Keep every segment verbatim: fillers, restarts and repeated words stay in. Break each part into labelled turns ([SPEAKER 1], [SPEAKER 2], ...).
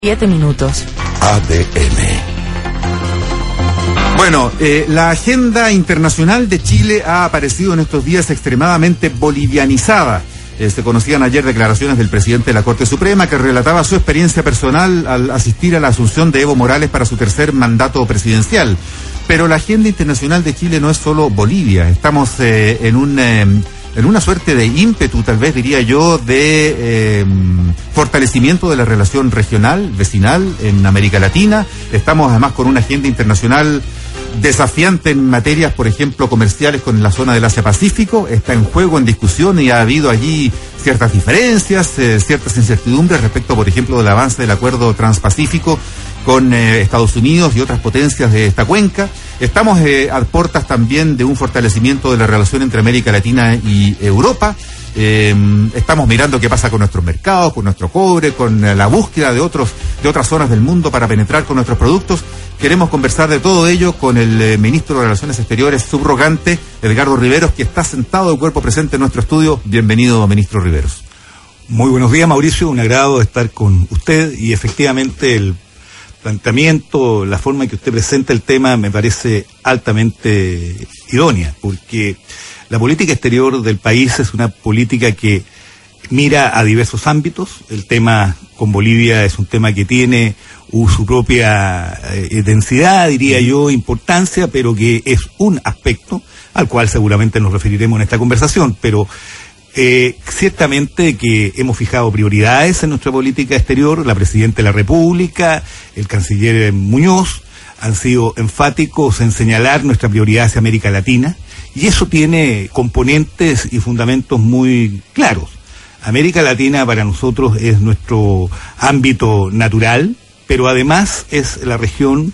[SPEAKER 1] Siete minutos.
[SPEAKER 2] A D N.
[SPEAKER 3] Bueno, eh, la agenda internacional de Chile ha aparecido en estos días extremadamente bolivianizada. Eh, se conocían ayer declaraciones del presidente de la Corte Suprema que relataba su experiencia personal al asistir a la asunción de Evo Morales para su tercer mandato presidencial. Pero la agenda internacional de Chile no es solo Bolivia. Estamos eh, en un... Eh, en una suerte de ímpetu, tal vez diría yo, de eh, fortalecimiento de la relación regional, vecinal en América Latina. Estamos además con una agenda internacional desafiante en materias, por ejemplo, comerciales con la zona del Asia-Pacífico. Está en juego, en discusión, y ha habido allí ciertas diferencias, eh, ciertas incertidumbres respecto, por ejemplo, del avance del acuerdo transpacífico con eh, Estados Unidos y otras potencias de esta cuenca. Estamos eh, a puertas también de un fortalecimiento de la relación entre América Latina y Europa. Eh, estamos mirando qué pasa con nuestros mercados, con nuestro cobre, con eh, la búsqueda de otros de otras zonas del mundo para penetrar con nuestros productos. Queremos conversar de todo ello con el eh, ministro de Relaciones Exteriores subrogante, Edgardo Riveros, que está sentado de cuerpo presente en nuestro estudio. Bienvenido, ministro Riveros.
[SPEAKER 4] Muy buenos días, Mauricio. Un agrado estar con usted, y efectivamente el planteamiento, la forma en que usted presenta el tema me parece altamente idónea, porque la política exterior del país es una política que mira a diversos ámbitos. El tema con Bolivia es un tema que tiene uh, su propia eh, densidad, diría yo, importancia, pero que es un aspecto al cual seguramente nos referiremos en esta conversación, pero Eh, ciertamente que hemos fijado prioridades en nuestra política exterior. La Presidenta de la República, el Canciller Muñoz han sido enfáticos en señalar nuestra prioridad hacia América Latina, y eso tiene componentes y fundamentos muy claros. América Latina para nosotros es nuestro ámbito natural, pero además es la región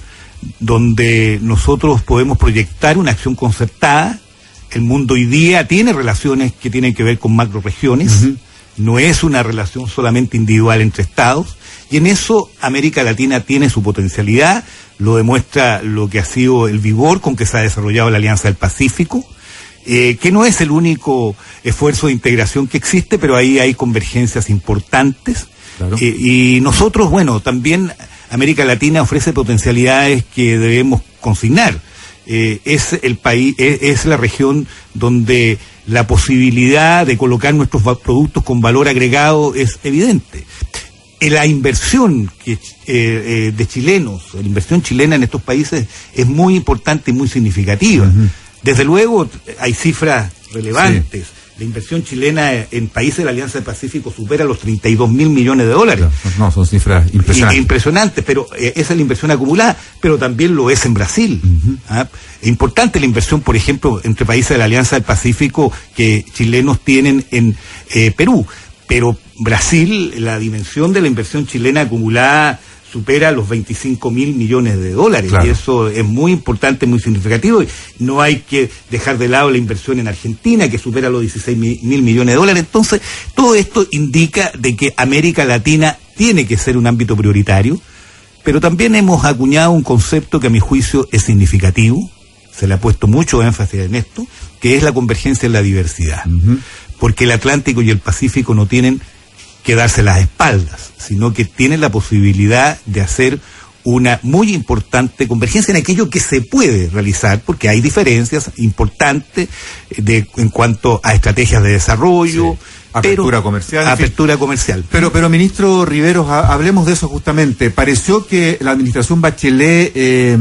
[SPEAKER 4] donde nosotros podemos proyectar una acción concertada. El mundo hoy día tiene relaciones que tienen que ver con macroregiones, uh-huh. No es una relación solamente individual entre estados, y en eso América Latina tiene su potencialidad. Lo demuestra lo que ha sido el vigor con que se ha desarrollado la Alianza del Pacífico, eh, que no es el único esfuerzo de integración que existe, pero ahí hay convergencias importantes. Claro. Eh, y nosotros, bueno, también América Latina ofrece potencialidades que debemos consignar. Eh, es el país, es, es la región donde la posibilidad de colocar nuestros productos con valor agregado es evidente. Eh, la inversión que, eh, eh, de chilenos, la inversión chilena en estos países es muy importante y muy significativa. Uh-huh. Desde luego hay cifras relevantes. Sí. La inversión chilena en países de la Alianza del Pacífico supera los treinta y dos mil millones de dólares.
[SPEAKER 3] No, son cifras impresionantes.
[SPEAKER 4] Impresionantes, pero eh, esa es la inversión acumulada, pero también lo es en Brasil. Uh-huh. ¿Ah? Es importante la inversión, por ejemplo, entre países de la Alianza del Pacífico que chilenos tienen en eh, Perú. Pero Brasil, la dimensión de la inversión chilena acumulada supera los veinticinco mil millones de dólares, claro. Y eso es muy importante, muy significativo. No hay que dejar de lado la inversión en Argentina, que supera los dieciséis mil millones de dólares. Entonces, todo esto indica de que América Latina tiene que ser un ámbito prioritario, pero también hemos acuñado un concepto que a mi juicio es significativo, se le ha puesto mucho énfasis en esto, que es la convergencia en la diversidad. Uh-huh. Porque el Atlántico y el Pacífico no tienen que darse las espaldas, sino que tienen la posibilidad de hacer una muy importante convergencia en aquello que se puede realizar, porque hay diferencias importantes de, en cuanto a estrategias de desarrollo, sí.
[SPEAKER 3] Apertura pero, comercial.
[SPEAKER 4] Apertura fin. comercial.
[SPEAKER 3] Pero, pero ministro Riveros, ha, hablemos de eso justamente. Pareció que la administración Bachelet eh,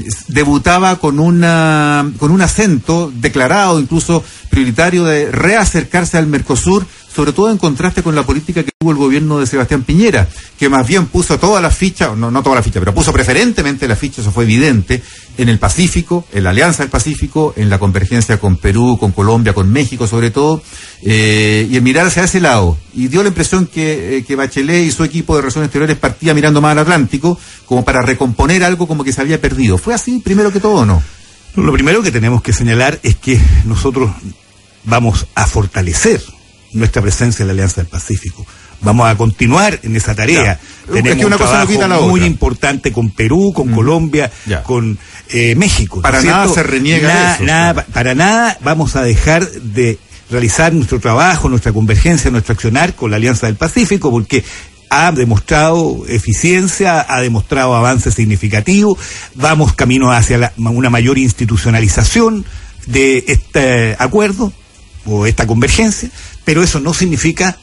[SPEAKER 3] debutaba con una con un acento declarado, incluso prioritario, de reacercarse al Mercosur, sobre todo en contraste con la política que tuvo el gobierno de Sebastián Piñera, que más bien puso toda la ficha, no, no toda la ficha, pero puso preferentemente la ficha, eso fue evidente, en el Pacífico, en la Alianza del Pacífico, en la convergencia con Perú, con Colombia, con México sobre todo, eh, y en mirar hacia ese lado. Y dio la impresión que, eh, que Bachelet y su equipo de Relaciones Exteriores partía mirando más al Atlántico, como para recomponer algo como que se había perdido. ¿Fue así primero que todo o no?
[SPEAKER 4] Lo primero que tenemos que señalar es que nosotros vamos a fortalecer nuestra presencia en la Alianza del Pacífico. Vamos a continuar en esa tarea. Ya. Tenemos es que una un trabajo cosa no muy otra. importante con Perú, con mm. Colombia, ya. con eh, México.
[SPEAKER 3] Para ¿no nada se reniega
[SPEAKER 4] nada,
[SPEAKER 3] de eso.
[SPEAKER 4] Nada, claro. Para nada vamos a dejar de realizar nuestro trabajo, nuestra convergencia, nuestro accionar con la Alianza del Pacífico, porque ha demostrado eficiencia, ha demostrado avances significativos, vamos camino hacia la, una mayor institucionalización de este acuerdo o esta convergencia, pero eso no significa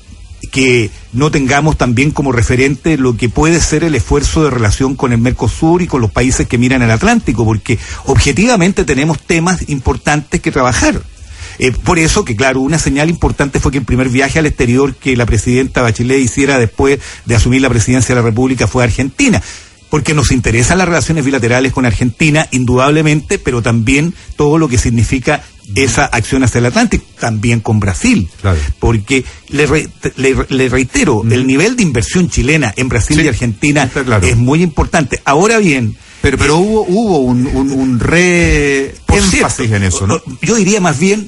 [SPEAKER 4] que no tengamos también como referente lo que puede ser el esfuerzo de relación con el Mercosur y con los países que miran el Atlántico, porque objetivamente tenemos temas importantes que trabajar. Eh, por eso que, claro, una señal importante fue que el primer viaje al exterior que la presidenta Bachelet hiciera después de asumir la presidencia de la República fue a Argentina, porque nos interesan las relaciones bilaterales con Argentina, indudablemente, pero también todo lo que significa esa acción hacia el Atlántico, también con Brasil, claro. Porque le, re, le, le reitero, uh-huh. el nivel de inversión chilena en Brasil sí, y Argentina claro. es muy importante. Ahora bien,
[SPEAKER 3] pero pero eh, hubo hubo un, un, un re énfasis en eso, ¿no?
[SPEAKER 4] Yo diría más bien,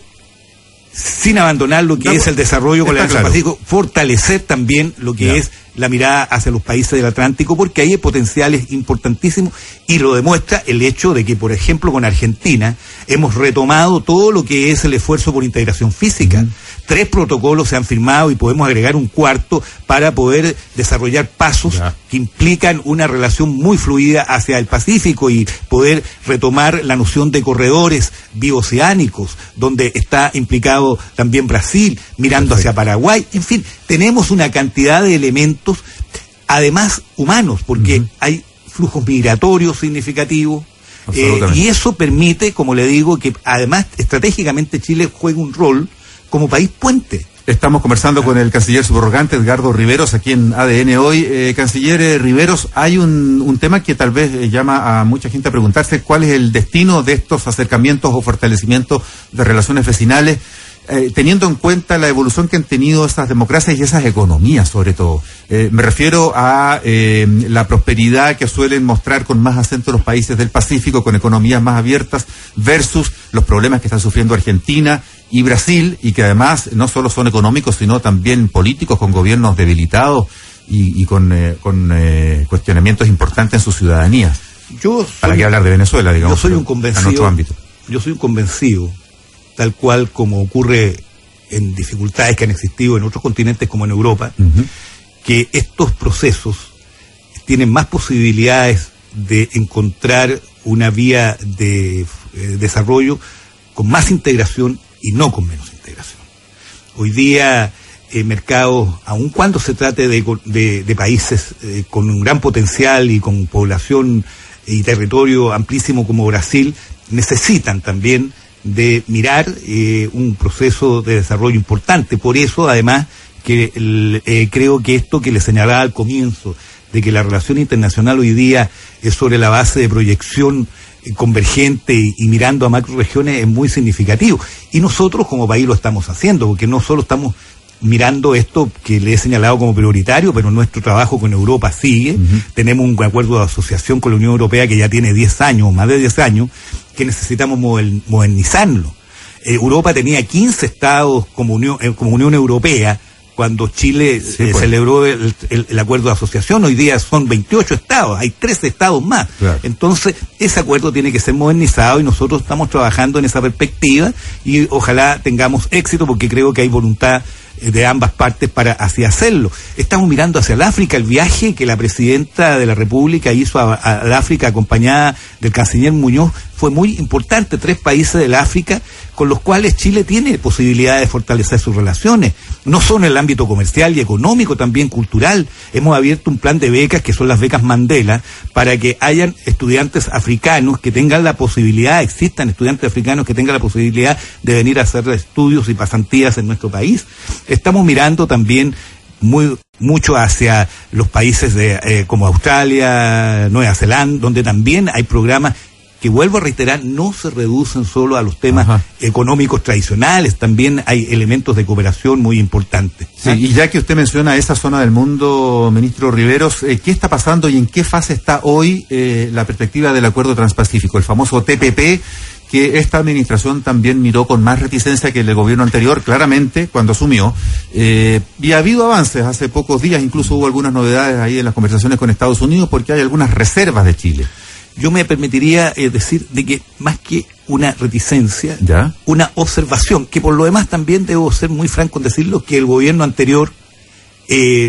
[SPEAKER 4] sin abandonar lo que no, es el desarrollo con el claro. Pacífico, fortalecer también lo que ya. es la mirada hacia los países del Atlántico, porque ahí hay potenciales importantísimos, y lo demuestra el hecho de que, por ejemplo, con Argentina hemos retomado todo lo que es el esfuerzo por integración física. Uh-huh. Tres protocolos se han firmado y podemos agregar un cuarto para poder desarrollar pasos ya. que implican una relación muy fluida hacia el Pacífico y poder retomar la noción de corredores bioceánicos, donde está implicado también Brasil, mirando Perfecto. hacia Paraguay. En fin, tenemos una cantidad de elementos, además humanos, porque uh-huh. hay flujos migratorios significativos, eh, y eso permite, como le digo, que además estratégicamente Chile juegue un rol como país puente.
[SPEAKER 3] Estamos conversando con el canciller subrogante Edgardo Riveros aquí en A D N hoy. Eh, canciller eh, Riveros, hay un, un tema que tal vez eh, llama a mucha gente a preguntarse: ¿cuál es el destino de estos acercamientos o fortalecimientos de relaciones vecinales? Eh, teniendo en cuenta la evolución que han tenido esas democracias y esas economías, sobre todo. Eh, me refiero a eh, la prosperidad que suelen mostrar con más acento los países del Pacífico, con economías más abiertas, versus los problemas que están sufriendo Argentina y Brasil, y que además no solo son económicos, sino también políticos, con gobiernos debilitados y, y con, eh, con eh, cuestionamientos importantes en su ciudadanía.
[SPEAKER 4] Yo soy,
[SPEAKER 3] Para qué hablar de Venezuela, digamos,
[SPEAKER 4] yo soy un convencido,
[SPEAKER 3] en otro ámbito.
[SPEAKER 4] Yo soy un convencido, tal cual como ocurre en dificultades que han existido en otros continentes como en Europa, uh-huh. que estos procesos tienen más posibilidades de encontrar una vía de eh, desarrollo con más integración y no con menos integración. Hoy día, eh, mercados, aun cuando se trate de, de, de países eh, con un gran potencial y con población y territorio amplísimo como Brasil, necesitan también de mirar eh, un proceso de desarrollo importante. Por eso, además, que el, eh, creo que esto que le señalaba al comienzo, de que la relación internacional hoy día es sobre la base de proyección eh, convergente y, y mirando a macroregiones, es muy significativo. Y nosotros como país lo estamos haciendo, porque no solo estamos mirando esto que le he señalado como prioritario, pero nuestro trabajo con Europa sigue. Uh-huh. Tenemos un acuerdo de asociación con la Unión Europea que ya tiene diez años, más de diez años, que necesitamos modernizarlo. Eh, Europa tenía quince estados como Unión, eh, como Unión Europea cuando Chile sí, eh, pues. celebró el, el, el acuerdo de asociación. Hoy día son veintiocho estados, hay trece estados más. Claro. Entonces, ese acuerdo tiene que ser modernizado y nosotros estamos trabajando en esa perspectiva y ojalá tengamos éxito, porque creo que hay voluntad de ambas partes para así hacerlo. Estamos mirando hacia el África. El viaje que la presidenta de la República hizo a, a, al África acompañada del canciller Muñoz fue muy importante. Tres países del África con los cuales Chile tiene posibilidad de fortalecer sus relaciones, no solo en el ámbito comercial y económico, también cultural. Hemos abierto un plan de becas que son las becas Mandela, para que hayan estudiantes africanos que tengan la posibilidad, existan estudiantes africanos que tengan la posibilidad de venir a hacer estudios y pasantías en nuestro país. Estamos mirando también muy mucho hacia los países de eh, como Australia, Nueva Zelanda, donde también hay programas que, vuelvo a reiterar, no se reducen solo a los temas Ajá. económicos tradicionales, también hay elementos de cooperación muy importantes.
[SPEAKER 3] Sí, y ya que usted menciona esa zona del mundo, ministro Riveros, eh, ¿qué está pasando y en qué fase está hoy eh, la perspectiva del Acuerdo Transpacífico, el famoso T P P, que esta administración también miró con más reticencia que el gobierno anterior, claramente, cuando asumió? Eh, y ha habido avances hace pocos días, incluso hubo algunas novedades ahí en las conversaciones con Estados Unidos, porque hay algunas reservas de Chile.
[SPEAKER 4] Yo me permitiría eh, decir de que más que una reticencia, ¿ya? Una observación, que por lo demás también debo ser muy franco en decirlo, que el gobierno anterior eh,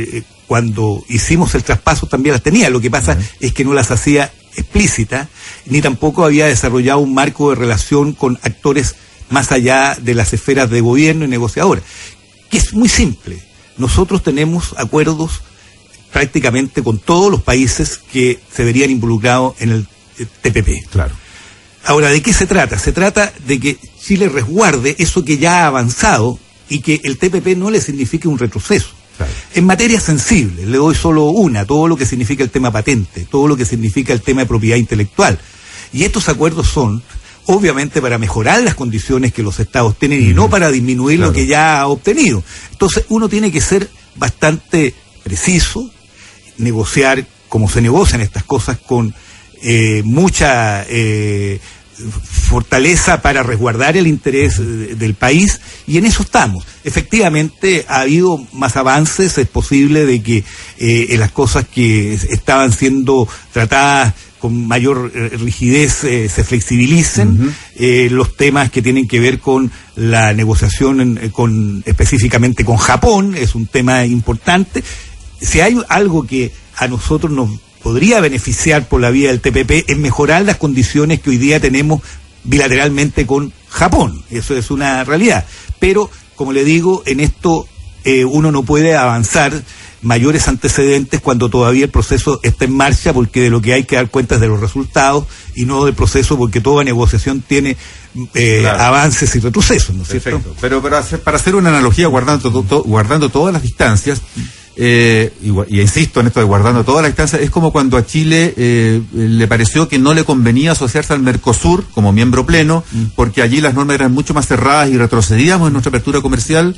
[SPEAKER 4] cuando hicimos el traspaso también las tenía, lo que pasa uh-huh. es que no las hacía explícitas, ni tampoco había desarrollado un marco de relación con actores más allá de las esferas de gobierno y negociadoras, que es muy simple. Nosotros tenemos acuerdos prácticamente con todos los países que se verían involucrados en el T P P.
[SPEAKER 3] Claro.
[SPEAKER 4] Ahora, ¿de qué se trata? Se trata de que Chile resguarde eso que ya ha avanzado y que el T P P no le signifique un retroceso. Claro. En materia sensible, le doy solo una, todo lo que significa el tema patente, todo lo que significa el tema de propiedad intelectual. Y estos acuerdos son, obviamente, para mejorar las condiciones que los estados tienen y mm. no para disminuir claro. lo que ya ha obtenido. Entonces, uno tiene que ser bastante preciso, negociar como se negocian estas cosas con eh, mucha eh, fortaleza para resguardar el interés de, del país, y en eso estamos. Efectivamente ha habido más avances, es posible de que eh, en las cosas que estaban siendo tratadas con mayor eh, rigidez eh, se flexibilicen, uh-huh. eh, los temas que tienen que ver con la negociación eh, con específicamente con Japón es un tema importante. Si hay algo que a nosotros nos podría beneficiar por la vía del T P P es mejorar las condiciones que hoy día tenemos bilateralmente con Japón. Eso es una realidad. Pero, como le digo, en esto eh, uno no puede avanzar mayores antecedentes cuando todavía el proceso está en marcha, porque de lo que hay que dar cuenta es de los resultados y no del proceso, porque toda negociación tiene eh, claro. avances y retrocesos, ¿no es cierto?
[SPEAKER 3] Pero para hacer, para hacer una analogía, guardando, to, to, guardando todas las distancias, Eh, y, y insisto en esto de guardando toda la distancia, es como cuando a Chile eh, le pareció que no le convenía asociarse al Mercosur como miembro pleno, mm. porque allí las normas eran mucho más cerradas y retrocedíamos en nuestra apertura comercial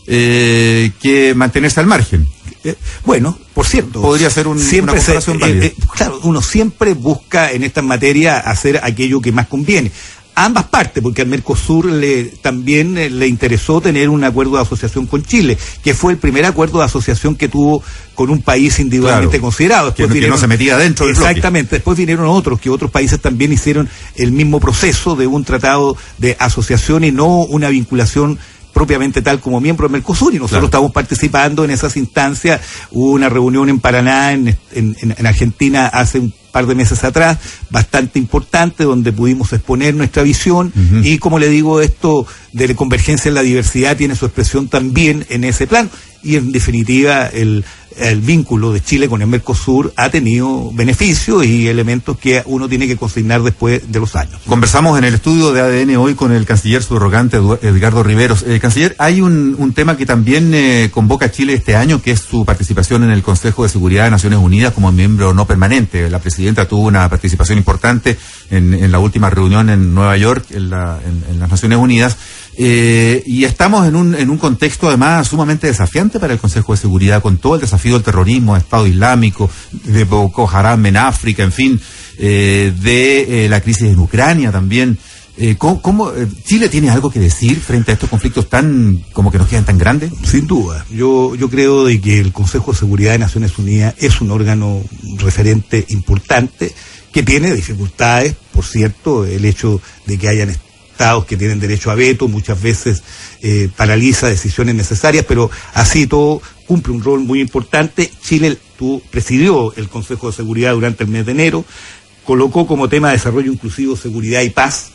[SPEAKER 3] eh, que mantenerse al margen.
[SPEAKER 4] Eh, bueno, por cierto,
[SPEAKER 3] podría ser un,
[SPEAKER 4] siempre
[SPEAKER 3] una comparación
[SPEAKER 4] se,
[SPEAKER 3] válida.
[SPEAKER 4] Eh, eh, claro, uno siempre busca en esta materia hacer aquello que más conviene. Ambas partes, porque al Mercosur le, también eh, le interesó tener un acuerdo de asociación con Chile, que fue el primer acuerdo de asociación que tuvo con un país individualmente claro, considerado. Después
[SPEAKER 3] que,
[SPEAKER 4] vinieron,
[SPEAKER 3] que no se metía dentro del
[SPEAKER 4] exactamente,
[SPEAKER 3] bloque.
[SPEAKER 4] Después vinieron otros, que otros países también hicieron el mismo proceso de un tratado de asociación y no una vinculación propiamente tal como miembro del Mercosur, y nosotros claro. estamos participando en esas instancias. Hubo una reunión en Paraná, en, en, en Argentina, hace un par de meses atrás, bastante importante, donde pudimos exponer nuestra visión, uh-huh. y como le digo, esto de convergencia en la diversidad tiene su expresión también en ese plano, y en definitiva el, el vínculo de Chile con el Mercosur ha tenido beneficios y elementos que uno tiene que consignar después de los años.
[SPEAKER 3] Conversamos en el estudio de A D N hoy con el canciller subrogante Edgardo Riveros. Eh, canciller, hay un, un tema que también eh, convoca a Chile este año, que es su participación en el Consejo de Seguridad de Naciones Unidas como miembro no permanente. La presidenta tuvo una participación importante en, en la última reunión en Nueva York, en, la, en, en las Naciones Unidas. Eh, y estamos en un, en un contexto además sumamente desafiante para el Consejo de Seguridad, con todo el desafío del terrorismo, de Estado Islámico, de Boko Haram en África, en fin, eh, de eh, la crisis en Ucrania también. Eh, ¿cómo, cómo, eh, ¿Chile tiene algo que decir frente a estos conflictos tan, como que nos quedan tan grandes?
[SPEAKER 4] Sin duda. Yo, yo creo de que el Consejo de Seguridad de Naciones Unidas es un órgano referente importante, que tiene dificultades, por cierto, el hecho de que hayan estados que tienen derecho a veto, muchas veces eh, paraliza decisiones necesarias, pero así todo cumple un rol muy importante. Chile tuvo, presidió el Consejo de Seguridad durante el mes de enero, colocó como tema desarrollo inclusivo, seguridad y paz,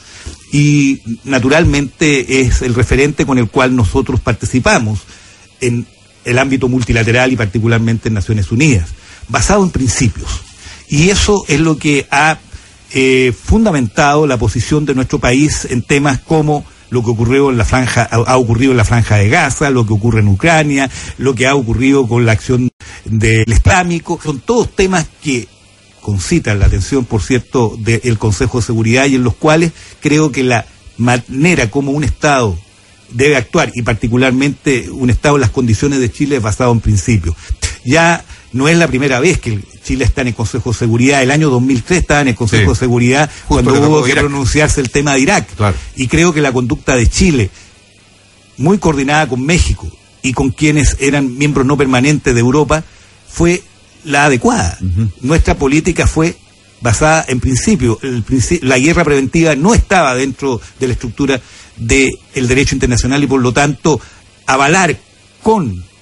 [SPEAKER 4] y naturalmente es el referente con el cual nosotros participamos en el ámbito multilateral y particularmente en Naciones Unidas, basado en principios. Y eso es lo que ha Eh, fundamentado la posición de nuestro país en temas como lo que ocurrió en la franja, ha, ha ocurrido en la franja de Gaza, lo que ocurre en Ucrania, lo que ha ocurrido con la acción del Islámico. Son todos temas que concitan la atención, por cierto, del Consejo de Seguridad, y en los cuales creo que la manera como un Estado debe actuar, y particularmente un Estado en las condiciones de Chile, es basado en principios. Ya no es la primera vez que Chile está en el Consejo de Seguridad. El año dos mil tres estaba en el Consejo sí. de Seguridad, cuando Justo hubo que Irak. pronunciarse el tema de Irak. Claro. Y creo que la conducta de Chile, muy coordinada con México y con quienes eran miembros no permanentes de Europa, fue la adecuada. Uh-huh. Nuestra política fue basada en principio. El principio. La guerra preventiva no estaba dentro de la estructura del derecho internacional, y por lo tanto avalar con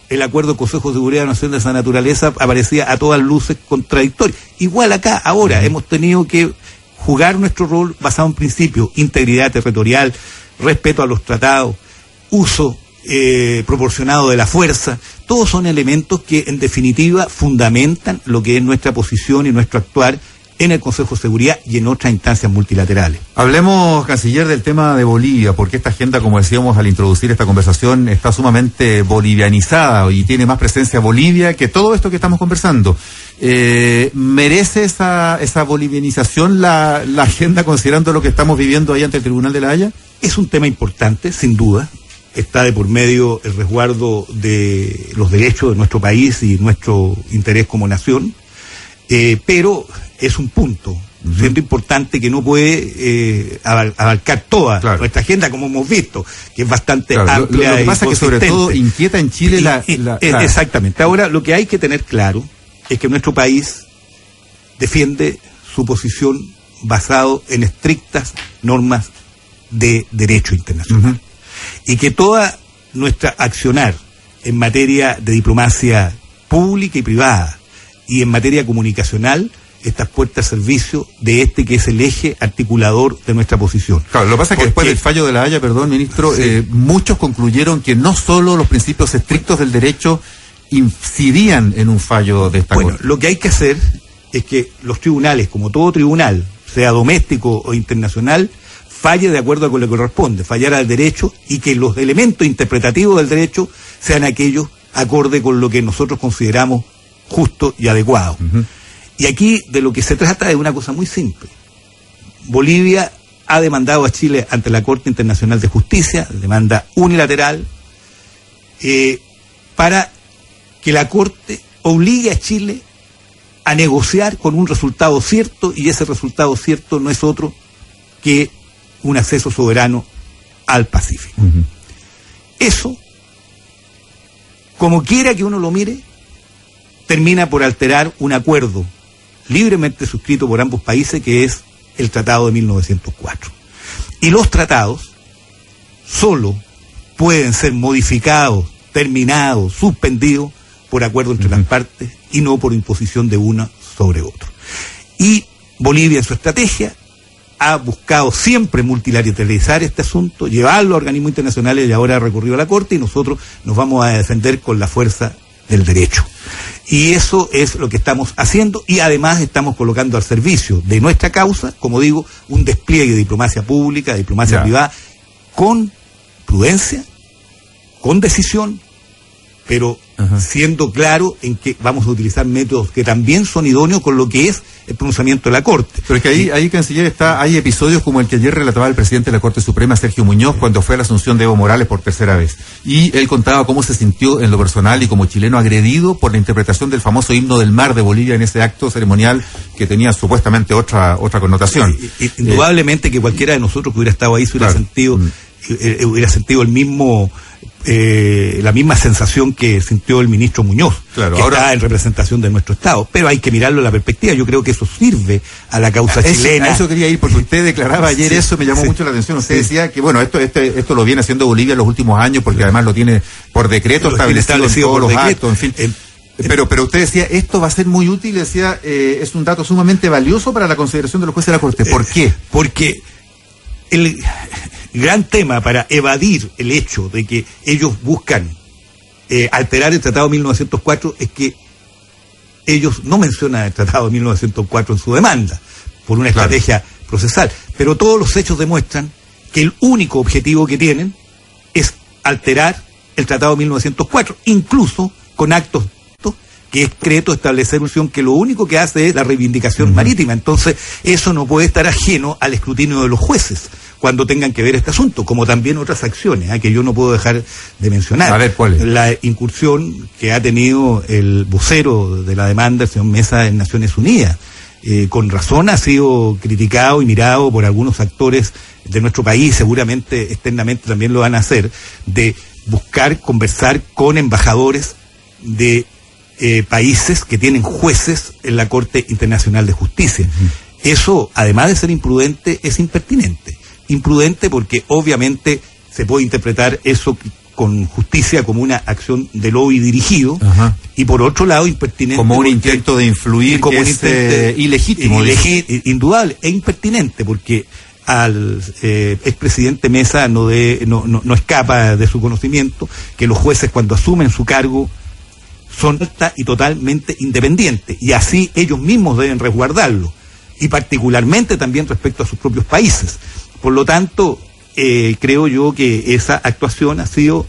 [SPEAKER 4] el acuerdo del Consejo de Seguridad de la Nación de esa naturaleza aparecía a todas luces contradictorio. Igual acá, ahora, uh-huh. hemos tenido que jugar nuestro rol basado en principios: integridad territorial, respeto a los tratados, uso eh, proporcionado de la fuerza. Todos son elementos que, en definitiva, fundamentan lo que es nuestra posición y nuestro actuar en el Consejo de Seguridad y en otras instancias multilaterales.
[SPEAKER 3] Hablemos, canciller, del tema de Bolivia, porque esta agenda, como decíamos al introducir esta conversación, está sumamente bolivianizada y tiene más presencia Bolivia que todo esto que estamos conversando. Eh, ¿Merece esa, esa bolivianización la, la agenda, considerando lo que estamos viviendo ahí ante el Tribunal de la Haya?
[SPEAKER 4] Es un tema importante, sin duda. Está de por medio el resguardo de los derechos de nuestro país y nuestro interés como nación, eh, pero es un punto, uh-huh. siendo importante, que no puede eh, abarcar toda claro. nuestra agenda, como hemos visto, que es bastante claro, amplia.
[SPEAKER 3] Lo, lo que pasa es que sobre todo inquieta en Chile la...
[SPEAKER 4] y,
[SPEAKER 3] la
[SPEAKER 4] y, claro. Exactamente. Ahora, lo que hay que tener claro es que nuestro país defiende su posición basado en estrictas normas de derecho internacional. Uh-huh. Y que toda nuestra accionar en materia de diplomacia pública y privada y en materia comunicacional está puesta al servicio de este que es el eje articulador de nuestra posición.
[SPEAKER 3] Claro, lo que pasa es que después del fallo de la Haya, perdón, ministro, sí. eh, muchos concluyeron que no solo los principios estrictos del derecho incidían en un fallo de esta
[SPEAKER 4] Bueno,
[SPEAKER 3] Corte.
[SPEAKER 4] Lo que hay que hacer es que los tribunales, como todo tribunal, sea doméstico o internacional, falle de acuerdo con lo que corresponde, fallar al derecho, y que los elementos interpretativos del derecho sean aquellos acorde con lo que nosotros consideramos justo y adecuado. Uh-huh. Y aquí de lo que se trata es una cosa muy simple. Bolivia ha demandado a Chile ante la Corte Internacional de Justicia, demanda unilateral, eh, para que la Corte obligue a Chile a negociar con un resultado cierto, y ese resultado cierto no es otro que un acceso soberano al Pacífico. Uh-huh. Eso, como quiera que uno lo mire, termina por alterar un acuerdo libremente suscrito por ambos países, que es el Tratado de mil novecientos cuatro. Y los tratados solo pueden ser modificados, terminados, suspendidos por acuerdo entre uh-huh. las partes, y no por imposición de una sobre otro. Y Bolivia, en su estrategia, ha buscado siempre multilateralizar este asunto, llevarlo a organismos internacionales, y ahora ha recurrido a la Corte, y nosotros nos vamos a defender con la fuerza del derecho. Y eso es lo que estamos haciendo, y además estamos colocando al servicio de nuestra causa, como digo, un despliegue de diplomacia pública, de diplomacia ya. privada, con prudencia, con decisión, pero Ajá. siendo claro en que vamos a utilizar métodos que también son idóneos con lo que es el pronunciamiento de la Corte.
[SPEAKER 3] Pero es que ahí, y, ahí canciller, está, hay episodios como el que ayer relataba el presidente de la Corte Suprema, Sergio Muñoz, cuando fue a la asunción de Evo Morales por tercera vez. Y él contaba cómo se sintió en lo personal y como chileno agredido por la interpretación del famoso himno del mar de Bolivia en ese acto ceremonial que tenía supuestamente otra otra connotación.
[SPEAKER 4] Y, y, indudablemente eh, que cualquiera de nosotros que hubiera estado ahí se hubiera claro. sentido, mm. eh, hubiera sentido el mismo... Eh, la misma sensación que sintió el ministro Muñoz, claro, que ahora está en representación de nuestro Estado, pero hay que mirarlo en la perspectiva. Yo creo que eso sirve a la causa
[SPEAKER 3] eso,
[SPEAKER 4] chilena.
[SPEAKER 3] A eso quería ir, porque usted declaraba ayer sí, eso, me llamó sí, mucho la atención. Usted sí. decía que bueno, esto este esto lo viene haciendo Bolivia en los últimos años, porque además lo tiene por decreto establecido, establecido en todos los decreto, actos, en fin. Eh, Pero, pero usted decía, esto va a ser muy útil, decía, eh, es un dato sumamente valioso para la consideración de los jueces de la Corte. ¿Por qué?
[SPEAKER 4] Eh, porque el gran tema para evadir el hecho de que ellos buscan eh, alterar el Tratado de mil novecientos cuatro es que ellos no mencionan el Tratado de mil novecientos cuatro en su demanda, por una claro. estrategia procesal. Pero todos los hechos demuestran que el único objetivo que tienen es alterar el Tratado de mil novecientos cuatro, incluso con actos que es decreto establecer una acción que lo único que hace es la reivindicación uh-huh. marítima. Entonces, eso no puede estar ajeno al escrutinio de los jueces cuando tengan que ver este asunto, como también otras acciones, ¿eh? que yo no puedo dejar de mencionar.
[SPEAKER 3] A ver, ¿cuál es?
[SPEAKER 4] La incursión que ha tenido el vocero de la demanda, el señor Mesa, en Naciones Unidas. Eh, con razón ha sido criticado y mirado por algunos actores de nuestro país, seguramente externamente también lo van a hacer, de buscar conversar con embajadores de Eh, países que tienen jueces en la Corte Internacional de Justicia. Uh-huh. Eso, además de ser imprudente, es impertinente. Imprudente porque obviamente se puede interpretar eso con justicia como una acción de lobby dirigido. Ajá. Y por otro lado impertinente
[SPEAKER 3] como un intento de influir como que un es eh, ilegítimo,
[SPEAKER 4] ilegítimo indudable e impertinente, porque al eh, expresidente Mesa no, de, no, no, no escapa de su conocimiento que los jueces cuando asumen su cargo son alta y totalmente independientes, y así ellos mismos deben resguardarlo, y particularmente también respecto a sus propios países. Por lo tanto, eh, creo yo que esa actuación ha sido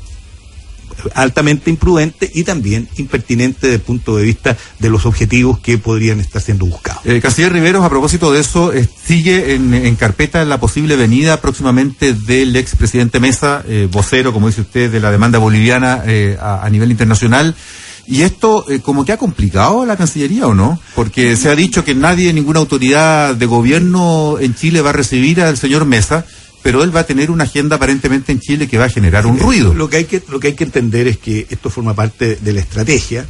[SPEAKER 4] altamente imprudente y también impertinente desde el punto de vista de los objetivos que podrían estar siendo buscados.
[SPEAKER 3] Eh, Canciller Riveros, a propósito de eso, eh, sigue en, en carpeta la posible venida próximamente del expresidente Mesa, eh, vocero, como dice usted, de la demanda boliviana eh, a, a nivel internacional. Y esto eh, como que ha complicado la Cancillería, ¿o no? Porque se ha dicho que nadie, ninguna autoridad de gobierno en Chile va a recibir al señor Mesa, pero él va a tener una agenda aparentemente en Chile que va a generar un ruido.
[SPEAKER 4] Lo que hay que, lo que hay que entender es que esto forma parte de la estrategia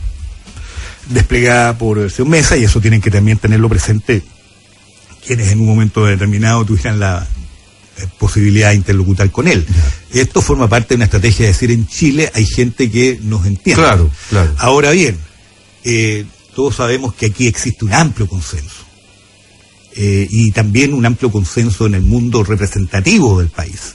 [SPEAKER 4] desplegada por el señor Mesa, y eso tienen que también tenerlo presente quienes en un momento determinado tuvieran la eh, posibilidad de interlocutar con él. Ya. Esto forma parte de una estrategia de decir, en Chile hay gente que nos entiende.
[SPEAKER 3] Claro, claro.
[SPEAKER 4] Ahora bien, eh, todos sabemos que aquí existe un amplio consenso. Eh, y también un amplio consenso en el mundo representativo del país,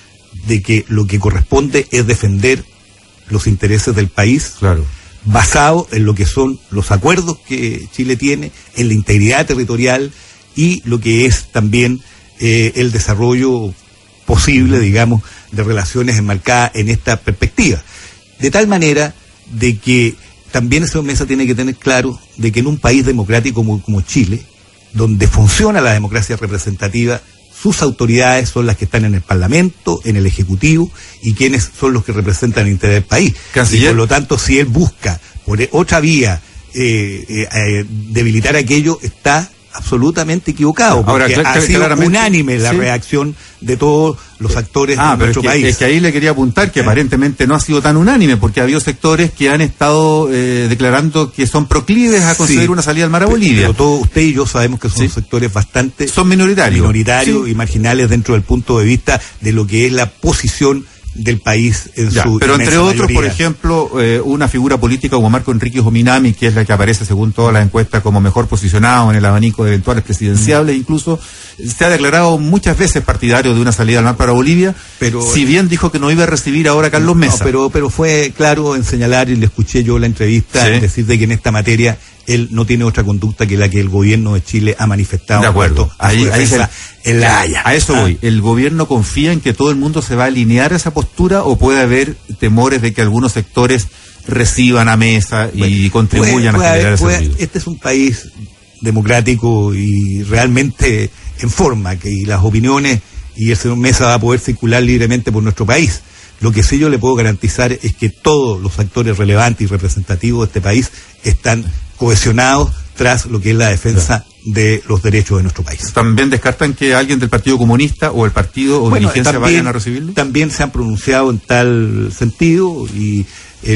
[SPEAKER 4] de que lo que corresponde es defender los intereses del país,
[SPEAKER 3] claro,
[SPEAKER 4] basado en lo que son los acuerdos que Chile tiene, en la integridad territorial y lo que es también eh, el desarrollo posible, digamos, de relaciones enmarcadas en esta perspectiva. De tal manera de que también esa mesa tiene que tener claro de que en un país democrático como, como Chile, donde funciona la democracia representativa, sus autoridades son las que están en el Parlamento, en el Ejecutivo, y quienes son los que representan el interés del país.
[SPEAKER 3] Canciller.
[SPEAKER 4] Y por lo tanto, si él busca por otra vía eh, eh, eh, debilitar aquello, está absolutamente equivocado, porque
[SPEAKER 3] Ahora, cl-
[SPEAKER 4] ha sido
[SPEAKER 3] claramente,
[SPEAKER 4] unánime la
[SPEAKER 3] sí.
[SPEAKER 4] reacción de todos los actores
[SPEAKER 3] ah,
[SPEAKER 4] de nuestro
[SPEAKER 3] pero es que,
[SPEAKER 4] país.
[SPEAKER 3] es que ahí le quería apuntar que eh. aparentemente no ha sido tan unánime, porque ha habido sectores que han estado eh, declarando que son proclives a conceder sí. una salida al mar a Bolivia.
[SPEAKER 4] Pero todo usted y yo sabemos que son sí. sectores bastante
[SPEAKER 3] son minoritarios,
[SPEAKER 4] minoritarios
[SPEAKER 3] sí.
[SPEAKER 4] y marginales dentro del punto de vista de lo que es la posición del país en
[SPEAKER 3] ya,
[SPEAKER 4] su
[SPEAKER 3] pero entre otros,
[SPEAKER 4] mayoría.
[SPEAKER 3] Por ejemplo, eh, una figura política como Marco Enrique Jominami, que es la que aparece según todas las encuestas como mejor posicionado en el abanico de eventuales presidenciables, mm. incluso se ha declarado muchas veces partidario de una salida al mar para Bolivia, pero si bien dijo que no iba a recibir ahora a Carlos Mesa.
[SPEAKER 4] No, pero, pero fue claro en señalar, y le escuché yo la entrevista,
[SPEAKER 3] sí.
[SPEAKER 4] decir de que en esta materia él no tiene otra conducta que la que el gobierno de Chile ha manifestado.
[SPEAKER 3] De acuerdo.
[SPEAKER 4] Ahí, ahí se, en la Haya.
[SPEAKER 3] A eso
[SPEAKER 4] ah.
[SPEAKER 3] voy. ¿El gobierno confía en que todo el mundo se va a alinear a esa postura, o puede haber temores de que algunos sectores reciban a Mesa y bueno, contribuyan
[SPEAKER 4] puede,
[SPEAKER 3] a generar
[SPEAKER 4] puede,
[SPEAKER 3] ese ruido?
[SPEAKER 4] Este es un país democrático y realmente en forma, que y las opiniones y el señor Mesa va a poder circular libremente por nuestro país. Lo que sí yo le puedo garantizar es que todos los actores relevantes y representativos de este país están cohesionados tras lo que es la defensa sí. de los derechos de nuestro país.
[SPEAKER 3] ¿También descartan que alguien del Partido Comunista o el partido o bueno, dirigencia también, vayan a recibirlo?
[SPEAKER 4] También se han pronunciado en tal sentido, y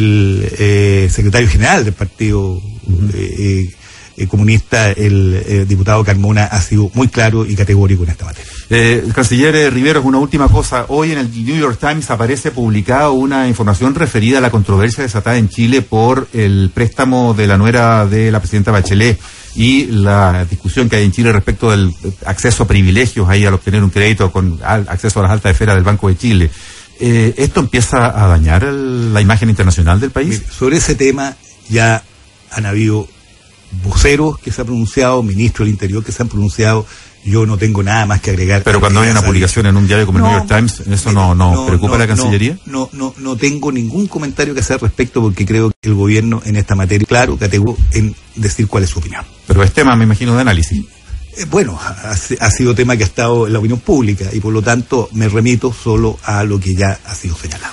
[SPEAKER 4] el eh, secretario general del Partido uh-huh. eh, eh, Comunista, el eh, diputado Carmona, ha sido muy claro y categórico en esta materia.
[SPEAKER 3] Eh, Canciller eh, Riveros, una última cosa. Hoy en el New York Times aparece publicada una información referida a la controversia desatada en Chile por el préstamo de la nuera de la presidenta Bachelet y la discusión que hay en Chile respecto del acceso a privilegios ahí al obtener un crédito con al, acceso a las altas esferas del Banco de Chile. Eh, ¿Esto empieza a dañar el, la imagen internacional del país?
[SPEAKER 4] Mira, sobre ese tema ya han habido voceros que se han pronunciado, ministros del Interior que se han pronunciado. Yo no tengo nada más que agregar.
[SPEAKER 3] Pero cuando hay una publicación en un diario como el
[SPEAKER 4] no,
[SPEAKER 3] New York Times, ¿eso no, no, no preocupa
[SPEAKER 4] no,
[SPEAKER 3] a la Cancillería?
[SPEAKER 4] No, no, no, no tengo ningún comentario que hacer al respecto, porque creo que el gobierno en esta materia, claro, categó en decir cuál es su opinión.
[SPEAKER 3] Pero es tema, me imagino, de análisis.
[SPEAKER 4] Eh, bueno, ha, ha sido tema que ha estado en la opinión pública, y por lo tanto me remito solo a lo que ya ha sido señalado.